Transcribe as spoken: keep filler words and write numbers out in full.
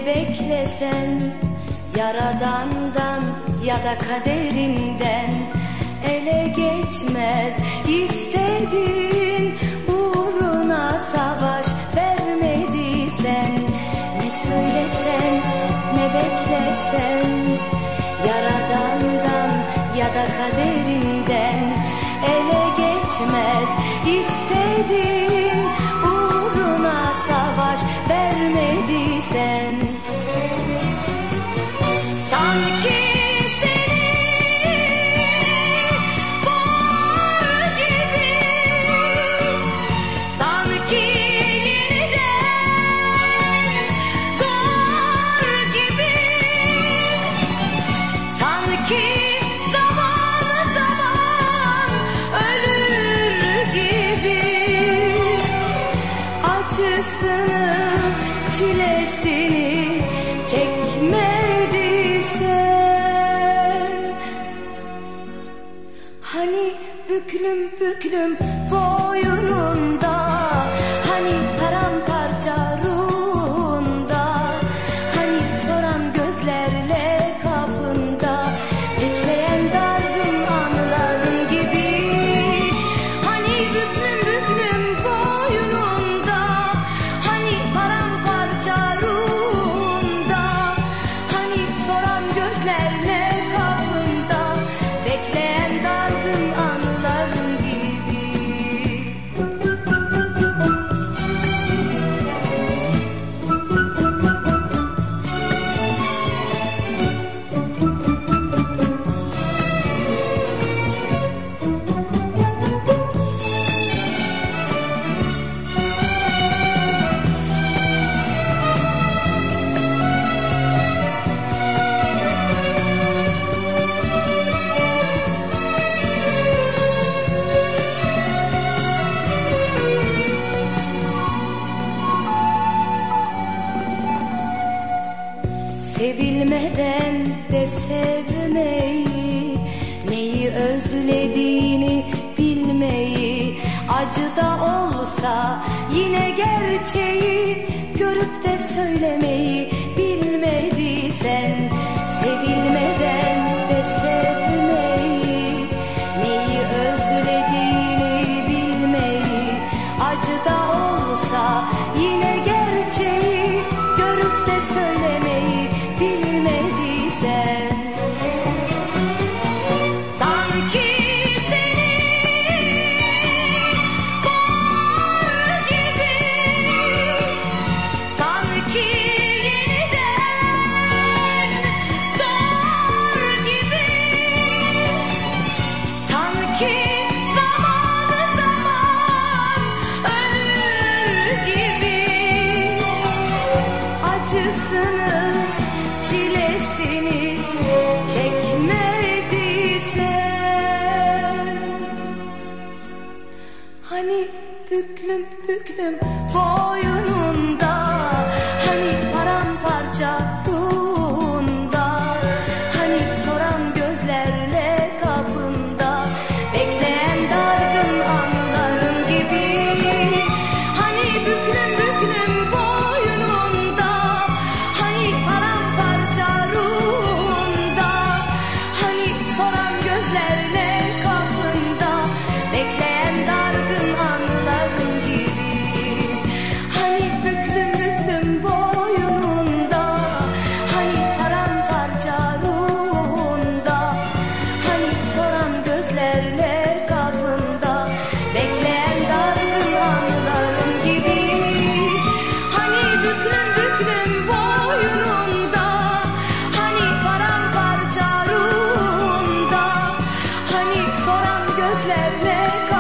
ne beklesen, Yaradan'dan ya da kaderinden ele geçmez istediğin uğruna savaş vermediysen. Ne söylesen ne beklesen, Yaradan'dan ya da kaderinden ele geçmez istediğin uğruna savaş vermediysen. Sanki seni boğar gibi, sanki yeniden doğar gibi, sanki zaman zaman ölür gibi, acısını çilesini çekmediysen. Hani büklüm büklüm boynunda, hani paramparça ruhunda, hani soran gözlerle kapında bekleyen dargın anıların gibi. Hani büklüm büklüm boynunda, hani paramparça ruhunda, hani soran gözlerle kapında bekleyen dargın anıların gibi. Sevilmeden de sevmeyi, neyi özlediğini bilmeyi, acı da olsa yine gerçeği görüp de söylemeyi bilmediysen. Sevilmeden de sevmeyi, neyi özlediğini bilmeyi, acı da olsa yine gerçeği görüp de söylemeyi bilmediysen. Sanki seni boğar gibi, sanki yeniden doğar gibi, sanki zaman zaman ölür gibi, acısını çilesini çekmediysen. Hani büklüm büklüm boynunda, hani paramparça ruhunda, hani soran gözlerle kapında bekleyen dargın anıların gibi. Hani büklüm büklüm boynunda, hani paramparça ruhunda, hani soran gözlerle kapında bekleyen dargın anıların gibi. Hani büklüm büklüm boynunda, hani paramparça ruhunda, hani soran gözlerle kapında bekleyen dargın anıların gibi. Hani büklüm büklüm boynunda, hani paramparça ruhunda, hani soran gözlerle